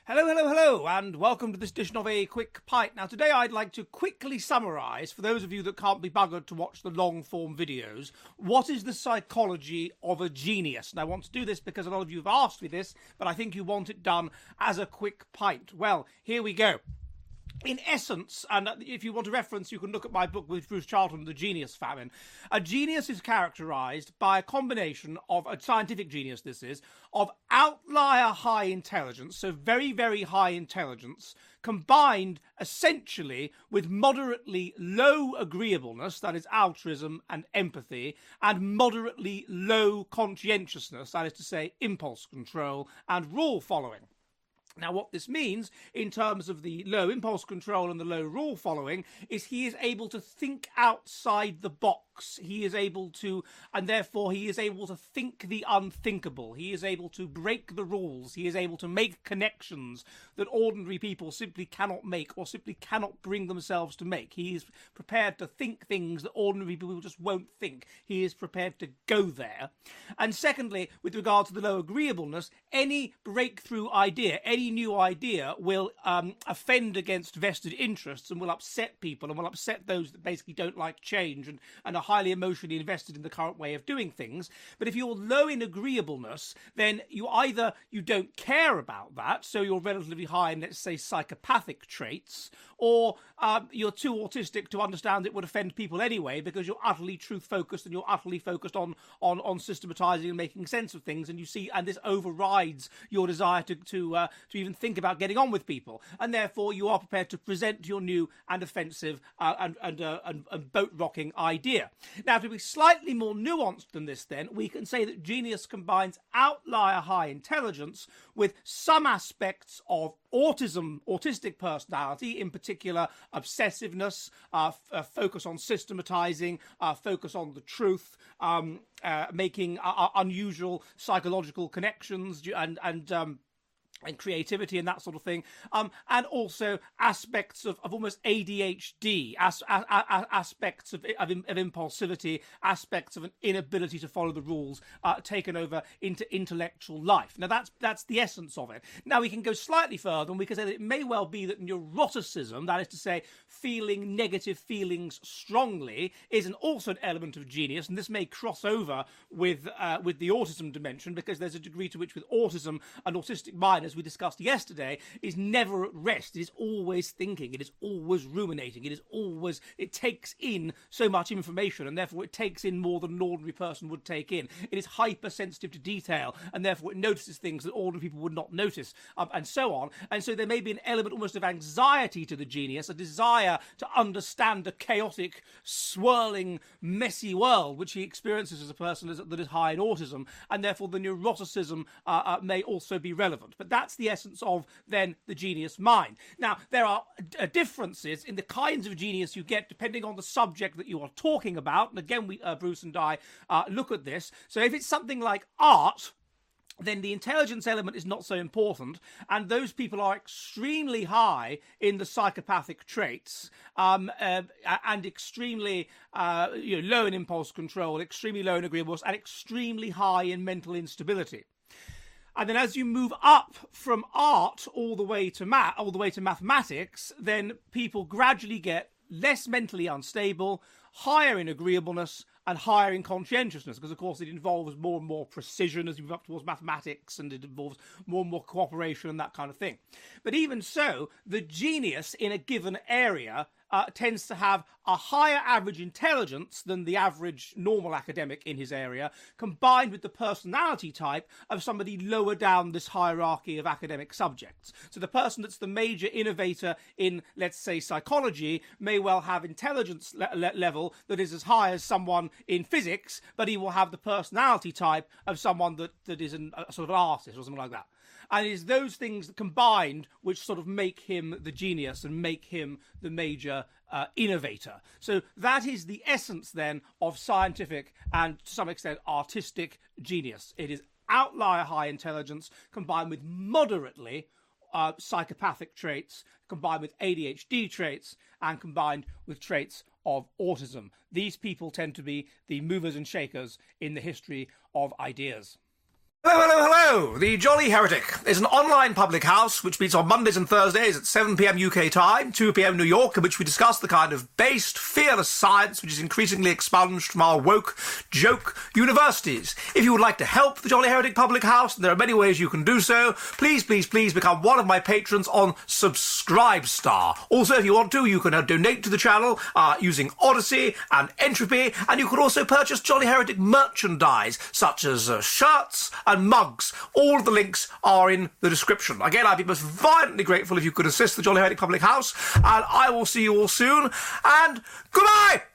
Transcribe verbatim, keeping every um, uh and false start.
Hello, hello, hello, and welcome to this edition of A Quick Pint. Now, today I'd like to quickly summarise, for those of you that can't be buggered to watch the long-form videos, what is the psychology of a genius? And I want to do this because a lot of you have asked me this, but I think you want it done as a quick pint. Well, here we go. In essence, and if you want a reference, you can look at my book with Bruce Charlton, The Genius Famine. A genius is characterised by a combination of, a scientific genius this is, of outlier high intelligence, so very, very high intelligence, combined essentially with moderately low agreeableness, that is altruism and empathy, and moderately low conscientiousness, that is to say impulse control and rule following. Now, what this means in terms of the low impulse control and the low rule following is he is able to think outside the box. He is able to, and therefore he is able to think the unthinkable. He is able to break the rules. He is able to make connections that ordinary people simply cannot make or simply cannot bring themselves to make. He is prepared to think things that ordinary people just won't think. He is prepared to go there. And secondly, with regard to the low agreeableness, any breakthrough idea, any new idea will um, offend against vested interests and will upset people and will upset those that basically don't like change and, and are highly emotionally invested in the current way of doing things. But if you're low in agreeableness, then you either you don't care about that, so you're relatively high in, let's say, psychopathic traits, or um, you're too autistic to understand it would offend people anyway because you're utterly truth-focused and you're utterly focused on, on, on systematising and making sense of things, and you see, and this overrides your desire to, to uh, to even think about getting on with people, and therefore you are prepared to present your new and offensive uh, and, and, uh, and, and boat-rocking idea. Now, to be slightly more nuanced than this, then, we can say that genius combines outlier high intelligence with some aspects of autism, autistic personality, in particular obsessiveness, uh, f- uh, focus on systematizing, uh, focus on the truth, um, uh, making uh, unusual psychological connections, and and um, and creativity and that sort of thing, um, and also aspects of, of almost A D H D, as, as, as, aspects of, of, of impulsivity, aspects of an inability to follow the rules, uh, taken over into intellectual life. Now, that's that's the essence of it. Now, we can go slightly further, and we can say that it may well be that neuroticism, that is to say, feeling negative feelings strongly, is an, also an element of genius, and this may cross over with, uh, with the autism dimension, because there's a degree to which with autism, an autistic mind, as we discussed yesterday, is never at rest. It is always thinking. It is always ruminating. It is always, it takes in so much information, and therefore it takes in more than an ordinary person would take in. It is hypersensitive to detail, and therefore it notices things that ordinary people would not notice, um, and so on. And so there may be an element almost of anxiety to the genius, a desire to understand the chaotic, swirling, messy world which he experiences as a person that is high in autism, and therefore the neuroticism uh, uh, may also be relevant. But that's the essence of, then, the genius mind. Now, there are uh, differences in the kinds of genius you get depending on the subject that you are talking about. And again, we, uh, Bruce and I uh, look at this. So if it's something like art, then the intelligence element is not so important, and those people are extremely high in the psychopathic traits, um, uh, and extremely uh, you know, low in impulse control, extremely low in agreeableness, and extremely high in mental instability. And then as you move up from art all the way to math, all the way to mathematics, then people gradually get less mentally unstable, higher in agreeableness, and higher in conscientiousness, because of course it involves more and more precision as you move up towards mathematics, and it involves more and more cooperation and that kind of thing. But even so, the genius in a given area Uh, tends to have a higher average intelligence than the average normal academic in his area, combined with the personality type of somebody lower down this hierarchy of academic subjects. So the person that's the major innovator in, let's say, psychology may well have intelligence le- le- level that is as high as someone in physics, but he will have the personality type of someone that, that is an, a sort of an artist or something like that. And it is those things that combined which sort of make him the genius and make him the major uh, innovator. So that is the essence then of scientific and to some extent artistic genius. It is outlier high intelligence combined with moderately uh, psychopathic traits, combined with A D H D traits, and combined with traits of autism. These people tend to be the movers and shakers in the history of ideas. Hello, hello, hello! The Jolly Heretic is an online public house which meets on Mondays and Thursdays at seven p m U K time, two p m New York, in which we discuss the kind of based, fearless science which is increasingly expunged from our woke, joke universities. If you would like to help the Jolly Heretic public house, and there are many ways you can do so, please, please, please become one of my patrons on Subscribestar. Also, if you want to, you can uh, donate to the channel uh, using Odyssey and Entropy, and you can also purchase Jolly Heretic merchandise, such as uh, shirts and mugs. All of the links are in the description. Again, I'd be most violently grateful if you could assist the Jolly Heretic Public House, and I will see you all soon, and goodbye!